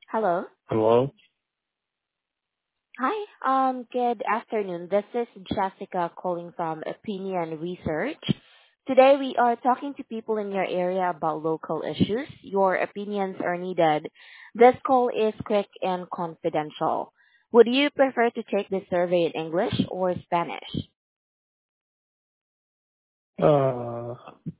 Hello. Hello? Hi. Good afternoon. This is Jessica calling from Opinion Research. Today we are talking to people in your area about local issues. Your opinions are needed. This call is quick and confidential. Would you prefer to take this survey in English or Spanish? Uh,